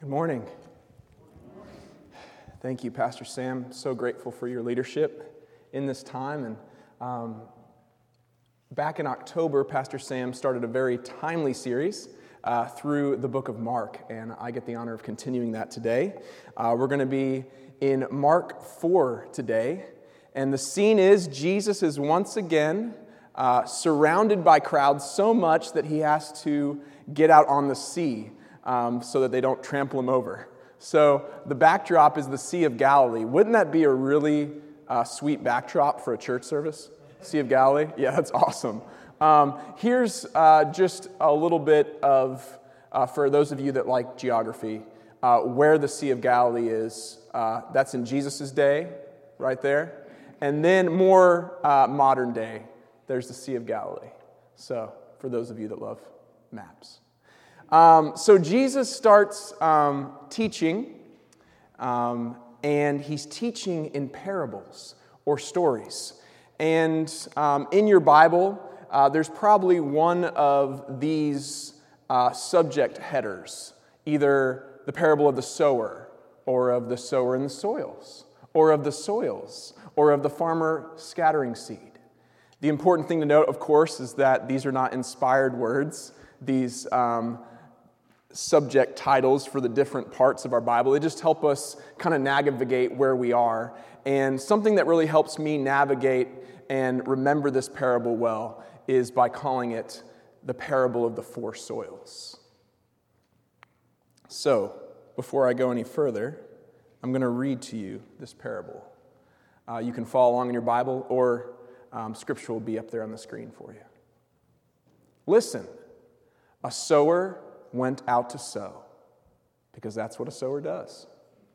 Good morning. Thank you, Pastor Sam. So grateful for your leadership in this time. And back in October, Pastor Sam started a very timely series through the book of Mark, and I get the honor of continuing that today. We're going to be in Mark 4 today, and the scene is Jesus is once again surrounded by crowds so much that he has to get out on the sea so that they don't trample him over. So the backdrop is the Sea of Galilee. Wouldn't that be a really sweet backdrop for a church service? Sea of Galilee? Yeah, that's awesome. Here's just a little bit of, for those of you that like geography, where the Sea of Galilee is. That's in Jesus' day, right there. And then more modern day, there's the Sea of Galilee. So for those of you that love maps. So Jesus starts teaching, and he's teaching in parables or stories. And in your Bible, there's probably one of these subject headers, either the parable of the sower, or of the sower in the soils, or of the soils, or of the farmer scattering seed. The important thing to note, of course, is that these are not inspired words. These subject titles for the different parts of our Bible. They just help us kind of navigate where we are. And something that really helps me navigate and remember this parable well is by calling it the parable of the four soils. So, before I go any further, I'm going to read to you this parable. You can follow along in your Bible, or scripture will be up there on the screen for you. Listen, a sower went out to sow, because that's what a sower does.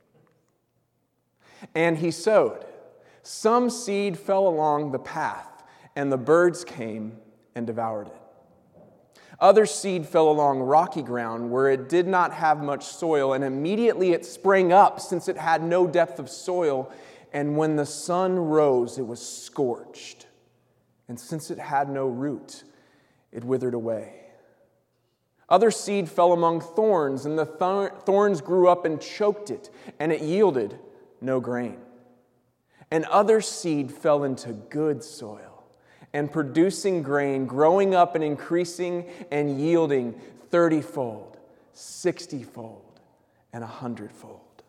And he sowed. Some seed fell along the path, and the birds came and devoured it. Other seed fell along rocky ground where it did not have much soil, and immediately it sprang up, since it had no depth of soil. And when the sun rose, it was scorched. And since it had no root, it withered away. Other seed fell among thorns, and the thorns grew up and choked it, and it yielded no grain. And other seed fell into good soil, and producing grain, growing up and increasing and yielding 30-fold, 60-fold, and 100-fold.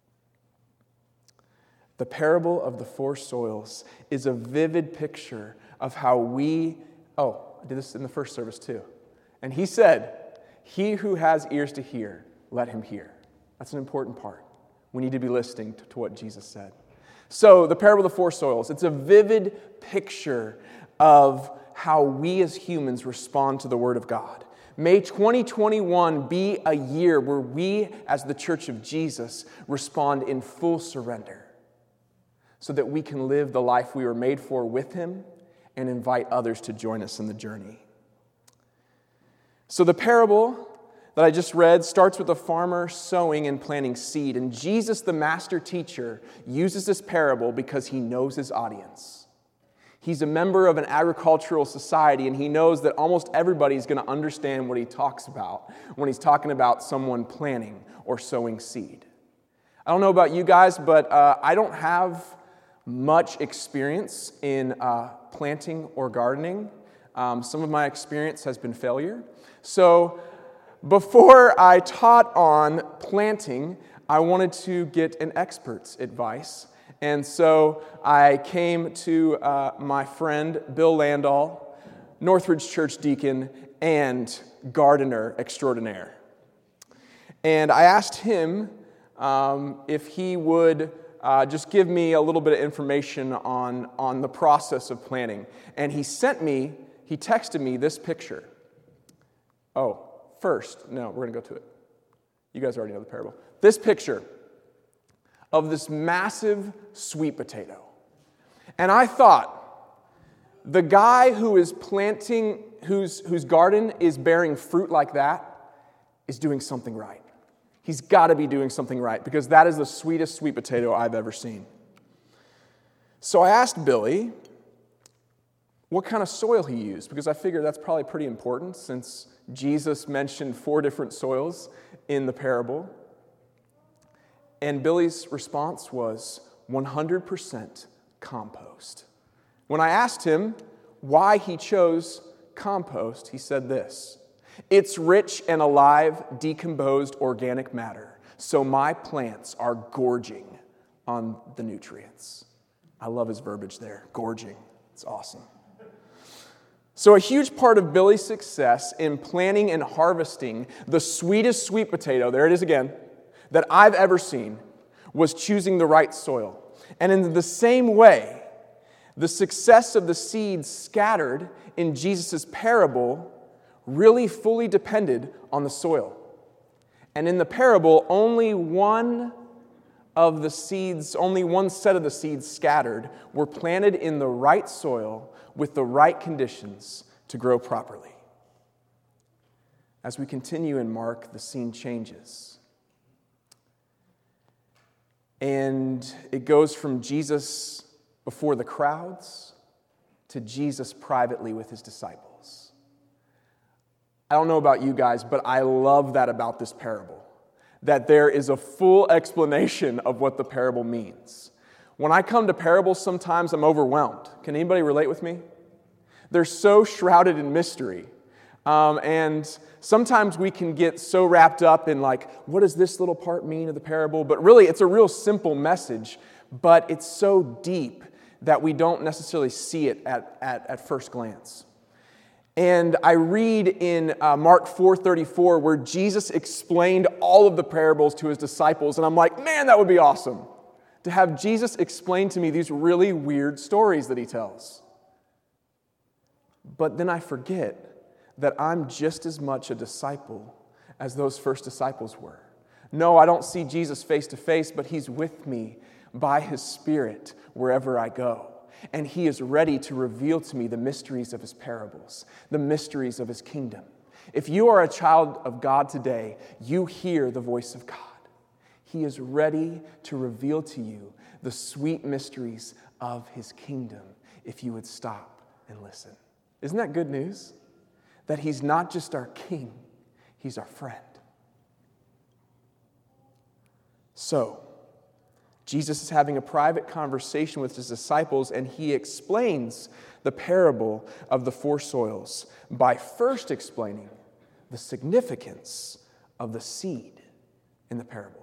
The parable of the four soils is a vivid picture of how I did this in the first service too. And he said, "He who has ears to hear, let him hear." That's an important part. We need to be listening to what Jesus said. So, the parable of the four soils, it's a vivid picture of how we as humans respond to the Word of God. May 2021 be a year where we, as the Church of Jesus, respond in full surrender, so that we can live the life we were made for with Him and invite others to join us in the journey. So the parable that I just read starts with a farmer sowing and planting seed. And Jesus, the master teacher, uses this parable because he knows his audience. He's a member of an agricultural society, and he knows that almost everybody is going to understand what he talks about when he's talking about someone planting or sowing seed. I don't know about you guys, but I don't have much experience in planting or gardening. Some of my experience has been failure. So before I taught on planting, I wanted to get an expert's advice. And so I came to my friend Bill Landau, Northridge Church deacon and gardener extraordinaire. And I asked him if he would just give me a little bit of information on the process of planting. And he texted me this picture. We're going to go to it. You guys already know the parable. This picture of this massive sweet potato. And I thought, the guy who is planting, whose garden is bearing fruit like that, is doing something right. He's got to be doing something right, because that is the sweetest sweet potato I've ever seen. So I asked Billy what kind of soil he used, because I figured that's probably pretty important, since Jesus mentioned 4 different soils in the parable. And Billy's response was 100% compost. When I asked him why he chose compost, he said this: "It's rich and alive, decomposed organic matter, so my plants are gorging on the nutrients." I love his verbiage there, gorging. It's awesome. So a huge part of Billy's success in planting and harvesting the sweetest sweet potato, there it is again, that I've ever seen, was choosing the right soil. And in the same way, the success of the seeds scattered in Jesus' parable really fully depended on the soil. And in the parable, only one set of the seeds scattered were planted in the right soil with the right conditions to grow properly. As we continue in Mark, the scene changes. And it goes from Jesus before the crowds to Jesus privately with his disciples. I don't know about you guys, but I love that about this parable, that there is a full explanation of what the parable means. When I come to parables, sometimes I'm overwhelmed. Can anybody relate with me? They're so shrouded in mystery. And sometimes we can get so wrapped up in like, what does this little part mean of the parable? But really, it's a real simple message, but it's so deep that we don't necessarily see it at first glance. And I read in Mark 4:34 where Jesus explained all of the parables to his disciples, and I'm like, man, that would be awesome to have Jesus explain to me these really weird stories that he tells. But then I forget that I'm just as much a disciple as those first disciples were. No, I don't see Jesus face to face, but he's with me by his Spirit wherever I go. And he is ready to reveal to me the mysteries of his parables, the mysteries of his kingdom. If you are a child of God today, you hear the voice of God. He is ready to reveal to you the sweet mysteries of his kingdom if you would stop and listen. Isn't that good news? That he's not just our king, he's our friend. So, Jesus is having a private conversation with his disciples, and he explains the parable of the four soils by first explaining the significance of the seed in the parable.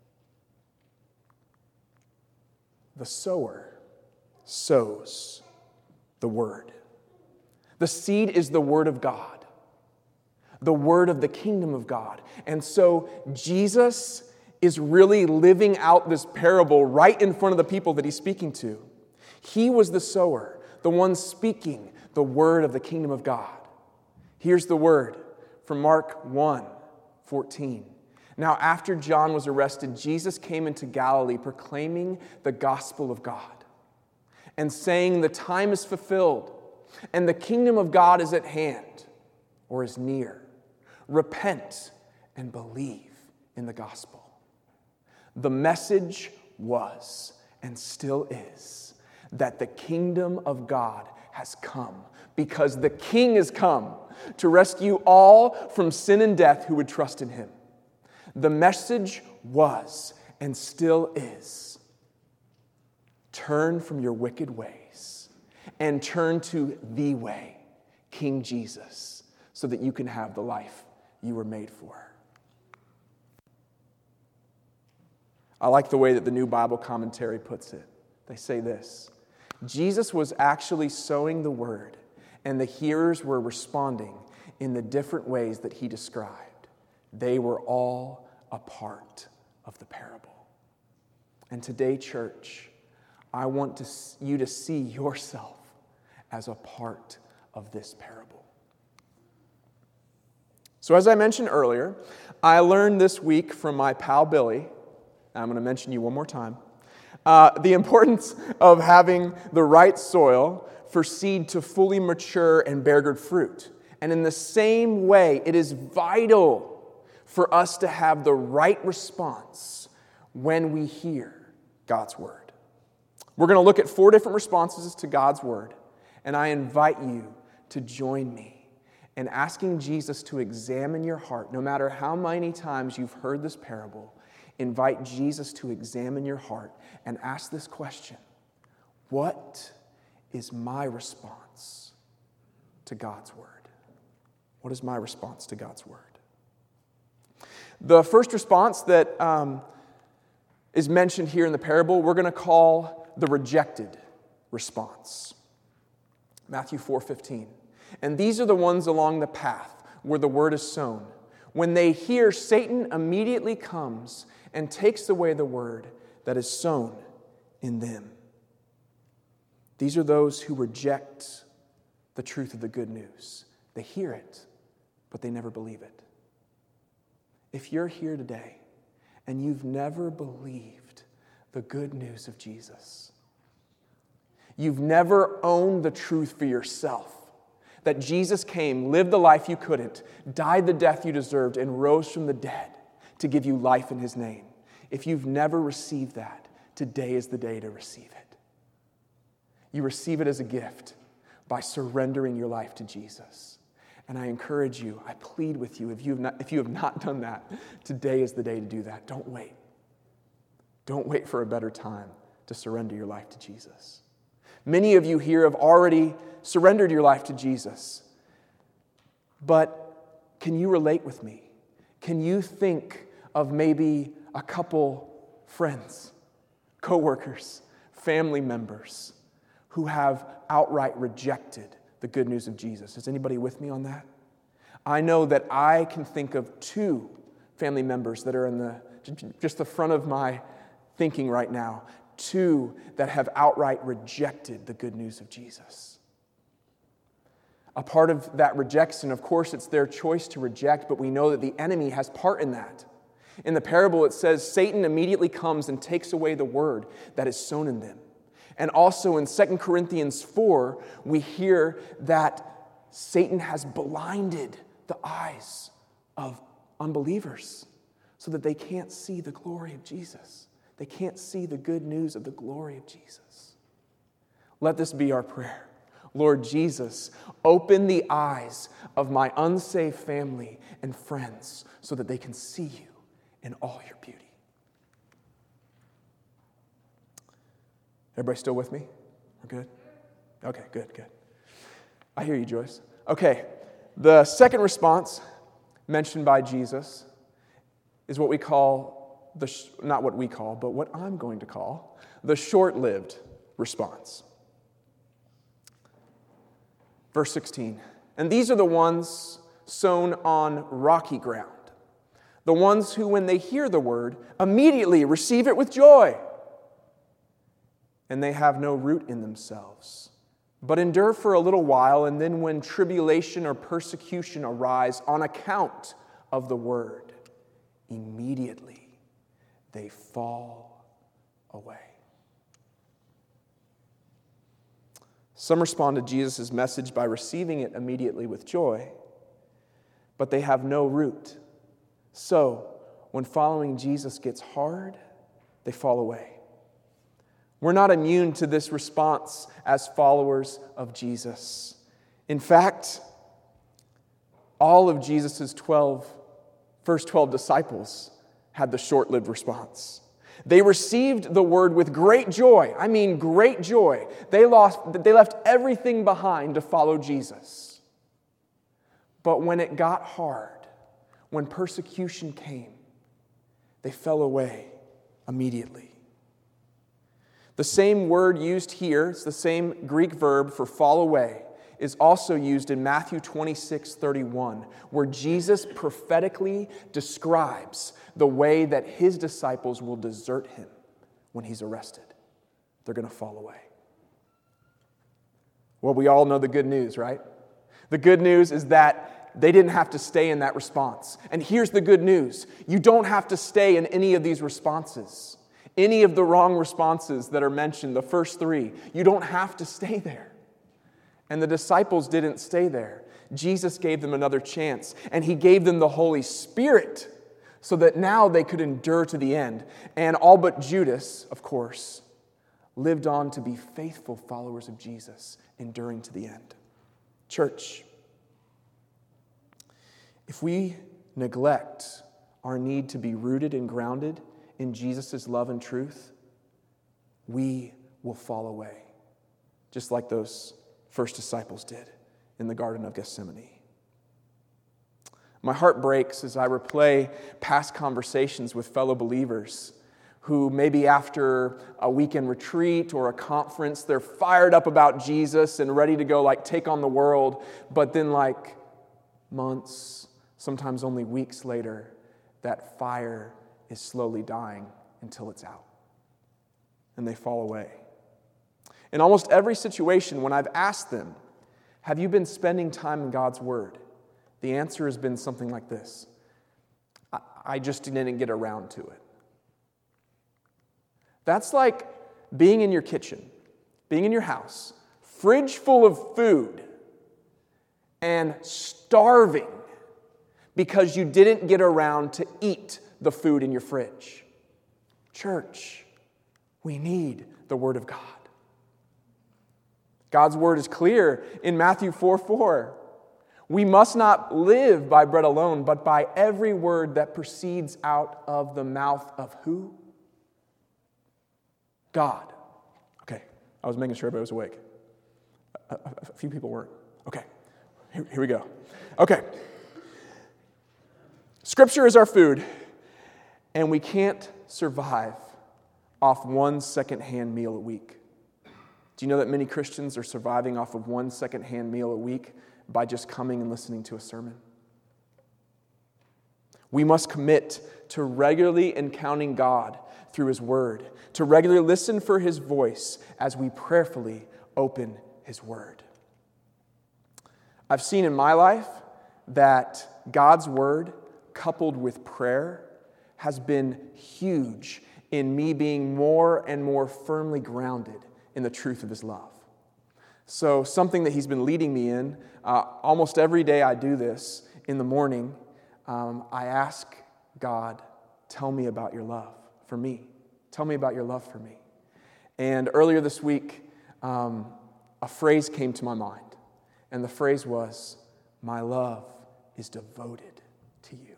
The sower sows the word. The seed is the word of God, the word of the kingdom of God. And so Jesus is really living out this parable right in front of the people that he's speaking to. He was the sower, the one speaking the word of the kingdom of God. Here's the word from Mark 1:14. Now, after John was arrested, Jesus came into Galilee proclaiming the gospel of God and saying, "The time is fulfilled and the kingdom of God is at hand," or is near. "Repent and believe in the gospel." The message was, and still is, that the kingdom of God has come because the King has come to rescue all from sin and death who would trust in him. The message was, and still is, turn from your wicked ways and turn to the way, King Jesus, so that you can have the life you were made for. I like the way that the New Bible Commentary puts it. They say this: Jesus was actually sowing the word, and the hearers were responding in the different ways that he described. They were all a part of the parable. And today, church, I want you to see yourself as a part of this parable. So as I mentioned earlier, I learned this week from my pal Billy, I'm going to mention you one more time, the importance of having the right soil for seed to fully mature and bear good fruit. And in the same way, it is vital for us to have the right response when we hear God's word. We're going to look at 4 different responses to God's word, and I invite you to join me in asking Jesus to examine your heart, no matter how many times you've heard this parable, invite Jesus to examine your heart and ask this question: what is my response to God's word? What is my response to God's word? The first response that is mentioned here in the parable, we're going to call the rejected response. Matthew 4:15. And these are the ones along the path where the word is sown. When they hear, Satan immediately comes and takes away the word that is sown in them. These are those who reject the truth of the good news. They hear it, but they never believe it. If you're here today and you've never believed the good news of Jesus, you've never owned the truth for yourself, that Jesus came, lived the life you couldn't, died the death you deserved, and rose from the dead to give you life in His name. If you've never received that, today is the day to receive it. You receive it as a gift by surrendering your life to Jesus. And I encourage you, I plead with you, if you have not done that, today is the day to do that. Don't wait. Don't wait for a better time to surrender your life to Jesus. Many of you here have already surrendered your life to Jesus. But can you relate with me? Can you think of maybe a couple friends, coworkers, family members who have outright rejected the good news of Jesus? Is anybody with me on that? I know that I can think of 2 family members that are in just the front of my thinking right now. 2 that have outright rejected the good news of Jesus. A part of that rejection, of course, it's their choice to reject, but we know that the enemy has part in that. In the parable, it says Satan immediately comes and takes away the word that is sown in them. And also in 2 Corinthians 4, we hear that Satan has blinded the eyes of unbelievers so that they can't see the glory of Jesus. They can't see the good news of the glory of Jesus. Let this be our prayer. Lord Jesus, open the eyes of my unsaved family and friends so that they can see you in all your beauty. Everybody still with me? We're good? Okay, good. I hear you, Joyce. Okay, the second response mentioned by Jesus is what we call, not what we call, but what I'm going to call the short-lived response. Verse 16, and these are the ones sown on rocky ground, the ones who, when they hear the word, immediately receive it with joy. And they have no root in themselves, but endure for a little while, and then when tribulation or persecution arise on account of the word, immediately they fall away. Some respond to Jesus' message by receiving it immediately with joy, but they have no root. So, when following Jesus gets hard, they fall away. We're not immune to this response as followers of Jesus. In fact, all of Jesus' first 12 disciples had the short-lived response. They received the word with great joy. I mean, great joy. They left everything behind to follow Jesus. But when it got hard, when persecution came, they fell away immediately. The same word used here, it's the same Greek verb for fall away, is also used in Matthew 26:31, where Jesus prophetically describes the way that his disciples will desert him when he's arrested. They're going to fall away. Well, we all know the good news, right? The good news is that they didn't have to stay in that response. And here's the good news. You don't have to stay in any of these responses. Any of the wrong responses that are mentioned, the first 3, you don't have to stay there. And the disciples didn't stay there. Jesus gave them another chance, and he gave them the Holy Spirit so that now they could endure to the end. And all but Judas, of course, lived on to be faithful followers of Jesus, enduring to the end. Church, if we neglect our need to be rooted and grounded in Jesus' love and truth, we will fall away, just like those first disciples did in the Garden of Gethsemane. My heart breaks as I replay past conversations with fellow believers who maybe after a weekend retreat or a conference, they're fired up about Jesus and ready to go take on the world, but then months, sometimes only weeks later, that fire is slowly dying until it's out. And they fall away. In almost every situation, when I've asked them, have you been spending time in God's Word? The answer has been something like this: I just didn't get around to it. That's like being in your kitchen, being in your house, fridge full of food, and starving because you didn't get around to eat the food in your fridge. Church, we need the Word of God. God's Word is clear in Matthew 4:4. We must not live by bread alone, but by every word that proceeds out of the mouth of who? God. Okay, I was making sure everybody was awake. A few people weren't. Okay, here we go. Okay. Scripture is our food, and we can't survive off one secondhand meal a week. Do you know that many Christians are surviving off of one secondhand meal a week by just coming and listening to a sermon? We must commit to regularly encountering God through His Word, to regularly listen for His voice as we prayerfully open His Word. I've seen in my life that God's Word, coupled with prayer, has been huge in me being more and more firmly grounded in the truth of His love. So something that He's been leading me in, almost every day I do this in the morning, I ask God, tell me about your love for me. Tell me about your love for me. And earlier this week, a phrase came to my mind. And the phrase was, my love is devoted to you.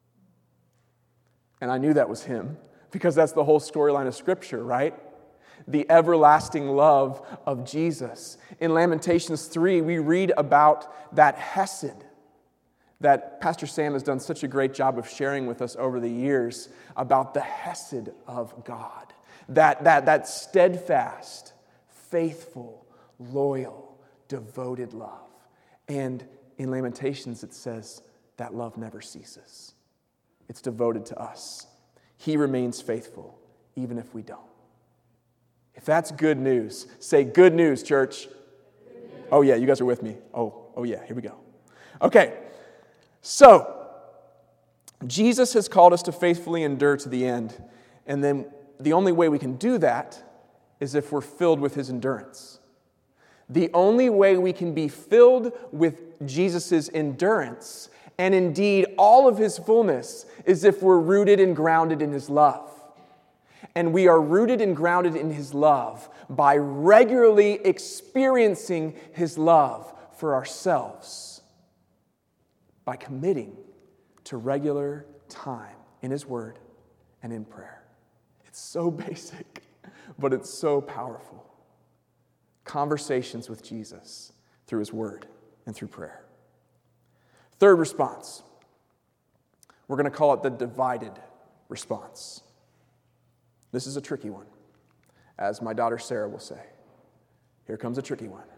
And I knew that was Him, because that's the whole storyline of Scripture, right? The everlasting love of Jesus. In Lamentations 3, we read about that hesed that Pastor Sam has done such a great job of sharing with us over the years, about the hesed of God. That steadfast, faithful, loyal, devoted love. And in Lamentations it says that love never ceases. It's devoted to us. He remains faithful even if we don't. If that's good news, say good news, church. Good news. Oh yeah, you guys are with me. Oh yeah, here we go. Okay, so Jesus has called us to faithfully endure to the end. And then the only way we can do that is if we're filled with His endurance. The only way we can be filled with Jesus' endurance, and indeed all of His fullness, is if we're rooted and grounded in His love. And we are rooted and grounded in His love by regularly experiencing His love for ourselves, by committing to regular time in His Word and in prayer. It's so basic, but it's so powerful. Conversations with Jesus through His Word and through prayer. Third response. We're going to call it the divided response. This is a tricky one, as my daughter Sarah will say. Here comes a tricky one.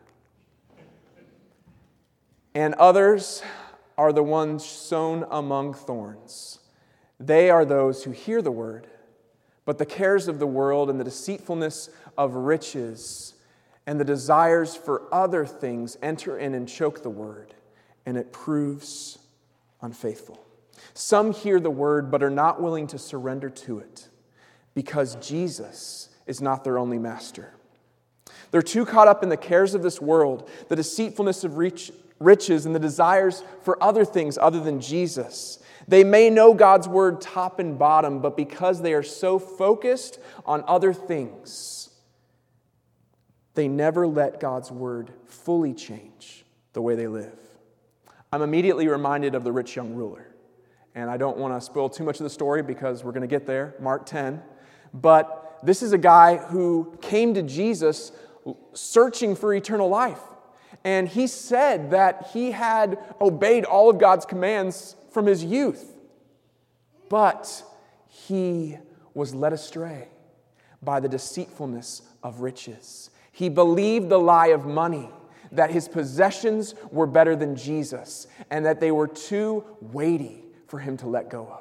And others are the ones sown among thorns. They are those who hear the word, but the cares of the world and the deceitfulness of riches and the desires for other things enter in and choke the word, and it proves unfaithful. Some hear the word but are not willing to surrender to it because Jesus is not their only master. They're too caught up in the cares of this world, the deceitfulness of riches, and the desires for other things other than Jesus. They may know God's word top and bottom, but because they are so focused on other things, they never let God's word fully change the way they live. I'm immediately reminded of the rich young ruler And I don't want to spoil too much of the story because we're going to get there, Mark 10. But this is a guy who came to Jesus searching for eternal life. And he said that he had obeyed all of God's commands from his youth. But he was led astray by the deceitfulness of riches. He believed the lie of money, that his possessions were better than Jesus, and that they were too weighty for him to let go of.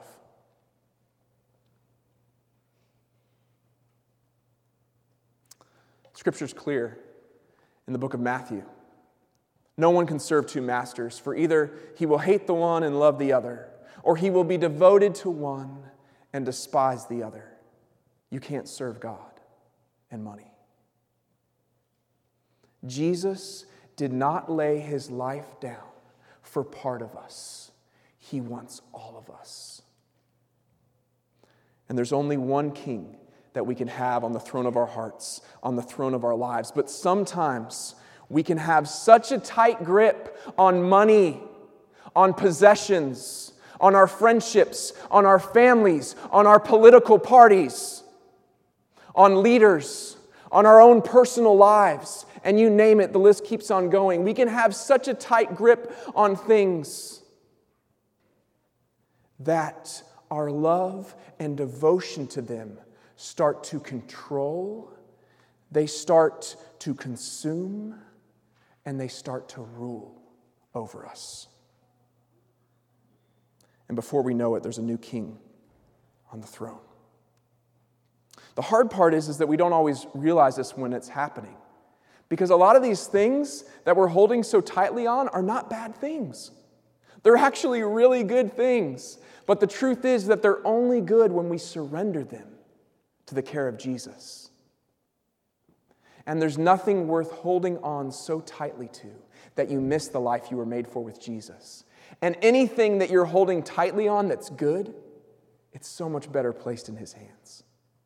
Scripture's clear in the book of Matthew. No one can serve two masters, for either he will hate the one and love the other, or he will be devoted to one and despise the other. You can't serve God and money. Jesus did not lay his life down for part of us. He wants all of us. And there's only one king that we can have on the throne of our hearts, on the throne of our lives. But sometimes we can have such a tight grip on money, on possessions, on our friendships, on our families, on our political parties, on leaders, on our own personal lives, and you name it, the list keeps on going. We can have such a tight grip on things that our love and devotion to them start to control, they start to consume, and they start to rule over us. And before we know it, there's a new king on the throne. The hard part is that we don't always realize this when it's happening. Because a lot of these things that we're holding so tightly on are not bad things. They're actually really good things. But the truth is that they're only good when we surrender them to the care of Jesus. And there's nothing worth holding on so tightly to that you miss the life you were made for with Jesus. And anything that you're holding tightly on that's good, it's so much better placed in His hands.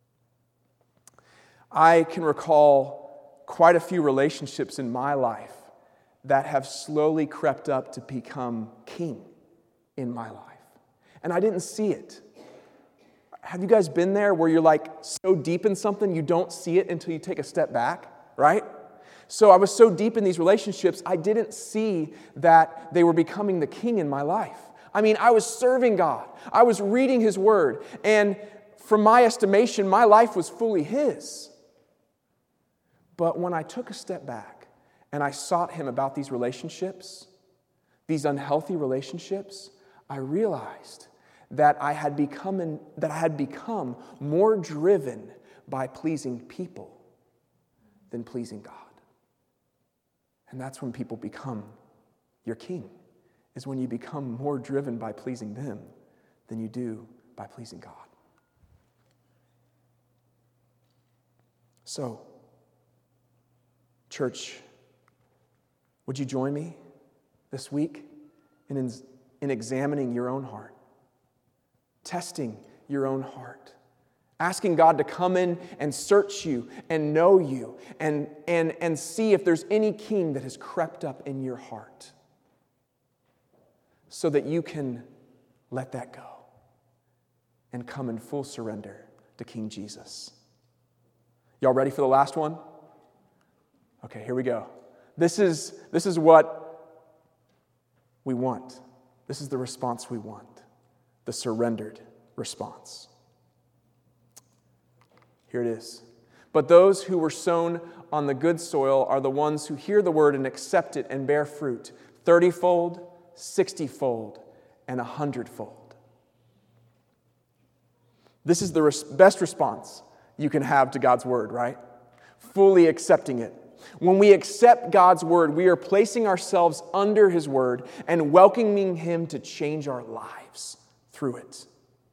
I can recall quite a few relationships in my life that have slowly crept up to become king in my life. And I didn't see it. Have you guys been there where you're like so deep in something you don't see it until you take a step back, right? So I was so deep in these relationships, I didn't see that they were becoming the king in my life. I mean, I was serving God. I was reading His Word. And from my estimation, my life was fully His. But when I took a step back and I sought Him about these relationships, these unhealthy relationships, I realized that I had become more driven by pleasing people than pleasing God. And that's when people become your king, is when you become more driven by pleasing them than you do by pleasing God. So, church, would you join me this week in examining your own heart, testing your own heart, asking God to come in and search you and know you and see if there's any king that has crept up in your heart so that you can let that go and come in full surrender to King Jesus. Y'all ready for the last one? Okay, here we go. This is what we want. This is the response we want. The surrendered response. Here it is. But those who were sown on the good soil are the ones who hear the word and accept it and bear fruit, 30-fold, 60-fold, and 100-fold. This is the best response you can have to God's word, right? Fully accepting it. When we accept God's word, we are placing ourselves under His word and welcoming Him to change our lives through it.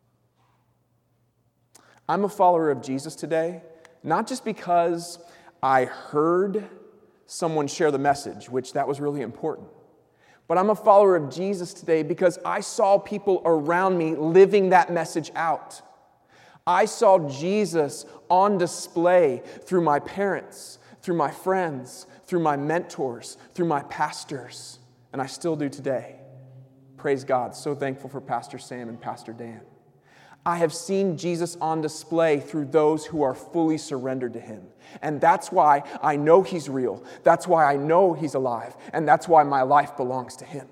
I'm a follower of Jesus today, not just because I heard someone share the message, which that was really important, but I'm a follower of Jesus today because I saw people around me living that message out. I saw Jesus on display through my parents, through my friends, through my mentors, through my pastors, and I still do today. Praise God. So thankful for Pastor Sam and Pastor Dan. I have seen Jesus on display through those who are fully surrendered to him. And that's why I know he's real. That's why I know he's alive. And that's why my life belongs to him.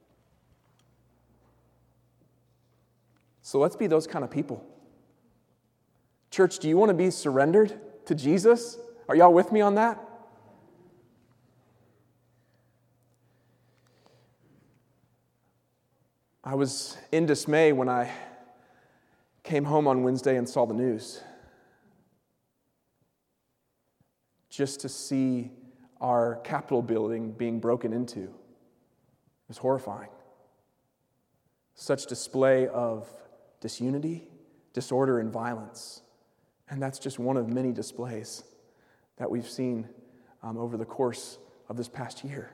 So let's be those kind of people. Church, do you want to be surrendered to Jesus? Are y'all with me on that? I was in dismay when I came home on Wednesday and saw the news. Just to see our Capitol building being broken into. It was horrifying. Such display of disunity, disorder, and violence. And that's just one of many displays that we've seen over the course of this past year.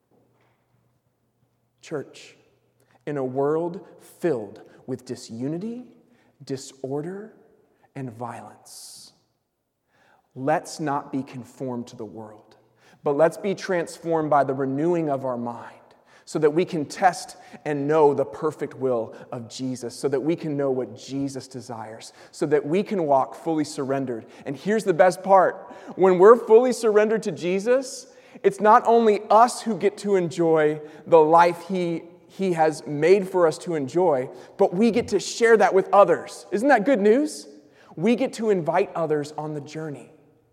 Church, in a world filled with disunity, disorder, and violence, let's not be conformed to the world, but let's be transformed by the renewing of our mind so that we can test and know the perfect will of Jesus, so that we can know what Jesus desires, so that we can walk fully surrendered. And here's the best part. When we're fully surrendered to Jesus, it's not only us who get to enjoy the life He has made for us to enjoy, but we get to share that with others. Isn't that good news? We get to invite others on the journey.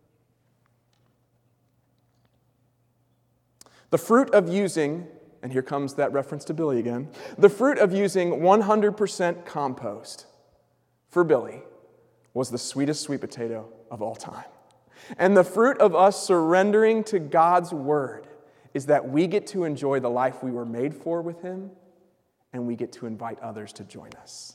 The fruit of using, and here comes that reference to Billy again, the fruit of using 100% compost for Billy was the sweetest sweet potato of all time. And the fruit of us surrendering to God's word is that we get to enjoy the life we were made for with Him, and we get to invite others to join us.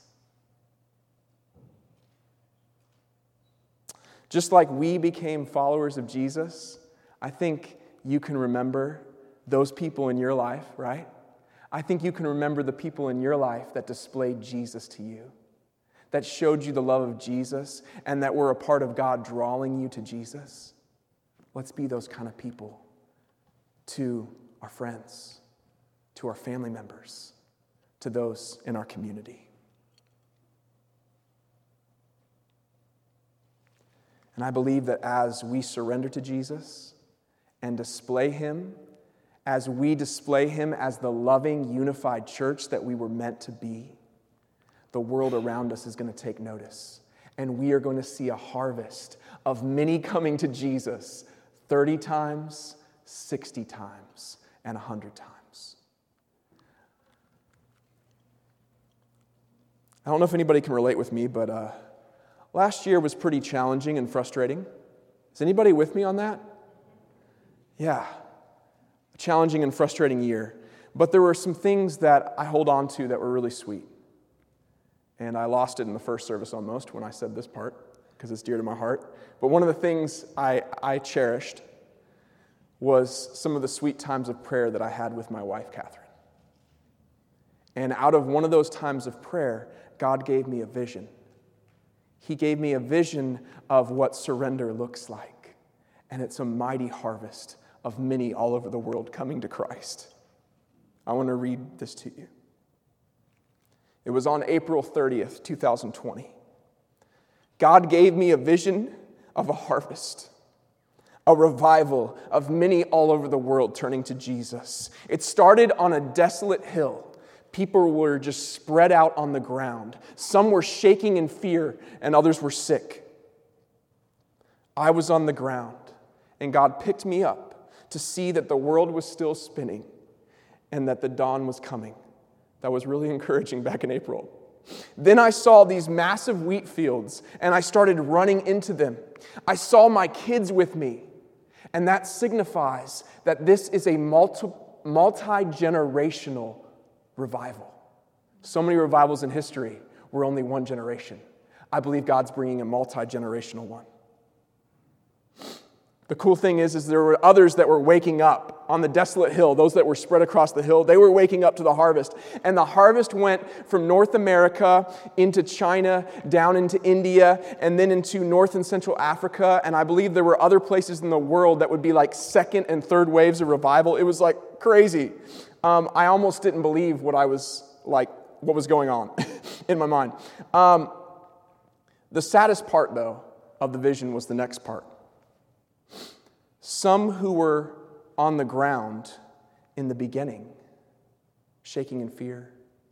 Just like we became followers of Jesus, I think you can remember those people in your life, right? I think you can remember the people in your life that displayed Jesus to you, that showed you the love of Jesus, and that were a part of God drawing you to Jesus. Let's be those kind of people to our friends, to our family members, to those in our community. And I believe that as we surrender to Jesus and display Him, as we display Him as the loving, unified church that we were meant to be, the world around us is going to take notice. And we are going to see a harvest of many coming to Jesus 30 times, 60 times, and 100 times. I don't know if anybody can relate with me, but last year was pretty challenging and frustrating. Is anybody with me on that? Yeah. A challenging and frustrating year. But there were some things that I hold on to that were really sweet. And I lost it in the first service almost when I said this part, because it's dear to my heart. But one of the things I cherished was some of the sweet times of prayer that I had with my wife, Catherine. And out of one of those times of prayer, God gave me a vision. He gave me a vision of what surrender looks like. And it's a mighty harvest of many all over the world coming to Christ. I want to read this to you. It was on April 30th, 2020. God gave me a vision of a harvest, a revival of many all over the world turning to Jesus. It started on a desolate hill. People were just spread out on the ground. Some were shaking in fear, and others were sick. I was on the ground, and God picked me up to see that the world was still spinning and that the dawn was coming. That was really encouraging back in April. Then I saw these massive wheat fields, and I started running into them. I saw my kids with me, and that signifies that this is a multi-generational revival. So many revivals in history were only one generation. I believe God's bringing a multi-generational one. The cool thing is there were others that were waking up on the desolate hill, those that were spread across the hill. They were waking up to the harvest. And the harvest went from North America into China, down into India, and then into North and Central Africa. And I believe there were other places in the world that would be like second and third waves of revival. It was like crazy. I almost didn't believe what was going on in my mind. The saddest part, though, of the vision was the next part. Some who were on the ground in the beginning, shaking in fear,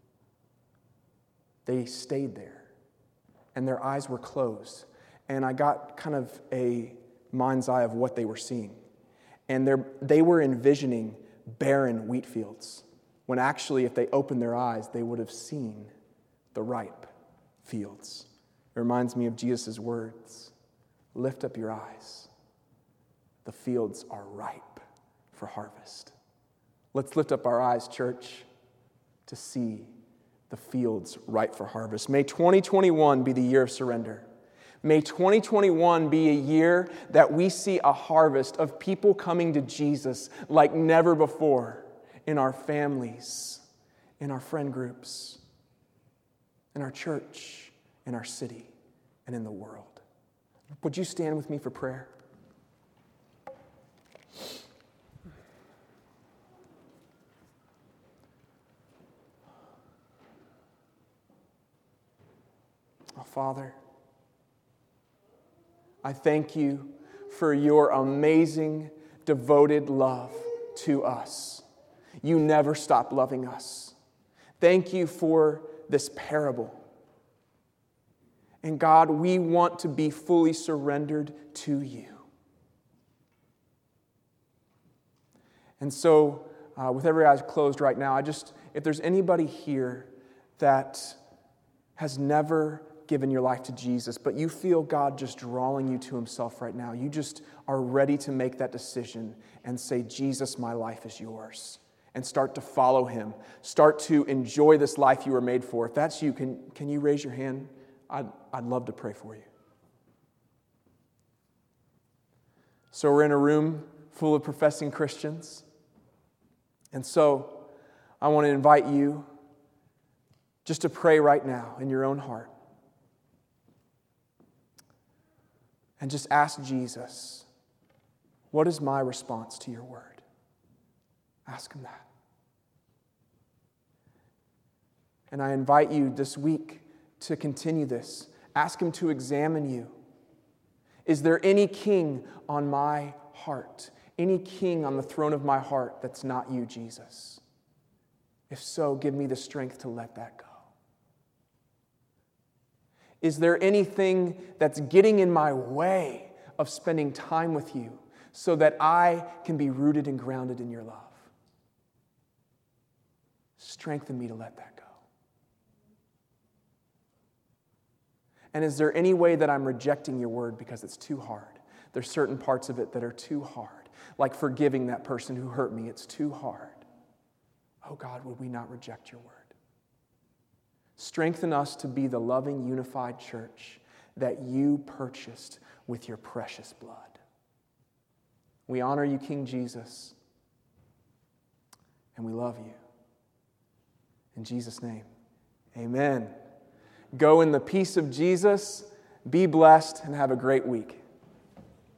they stayed there, and their eyes were closed. And I got kind of a mind's eye of what they were seeing. And they were envisioning barren wheat fields, when actually, if they opened their eyes, they would have seen the ripe fields. It reminds me of Jesus' words, "Lift up your eyes. The fields are ripe for harvest." Let's lift up our eyes, church, to see the fields ripe for harvest. May 2021 be the year of surrender. May 2021 be a year that we see a harvest of people coming to Jesus like never before in our families, in our friend groups, in our church, in our city, and in the world. Would you stand with me for prayer? Oh, Father, I thank you for your amazing, devoted love to us. You never stop loving us. Thank you for this parable. And God, we want to be fully surrendered to you. And so, with every eye closed right now, if there's anybody here that has never given your life to Jesus, but you feel God just drawing you to himself right now, you just are ready to make that decision and say, "Jesus, my life is yours," and start to follow him. Start to enjoy this life you were made for. If that's you, can you raise your hand? I'd love to pray for you. So we're in a room full of professing Christians. And so I want to invite you just to pray right now in your own heart. And just ask Jesus, what is my response to your word? Ask him that. And I invite you this week to continue this. Ask him to examine you. Is there any king on my heart? Any king on the throne of my heart that's not you, Jesus? If so, give me the strength to let that go. Is there anything that's getting in my way of spending time with you so that I can be rooted and grounded in your love? Strengthen me to let that go. And is there any way that I'm rejecting your word because it's too hard? There's certain parts of it that are too hard, like forgiving that person who hurt me. It's too hard. Oh God, would we not reject your word? Strengthen us to be the loving, unified church that you purchased with your precious blood. We honor you, King Jesus, and we love you. In Jesus' name, amen. Go in the peace of Jesus, be blessed, and have a great week.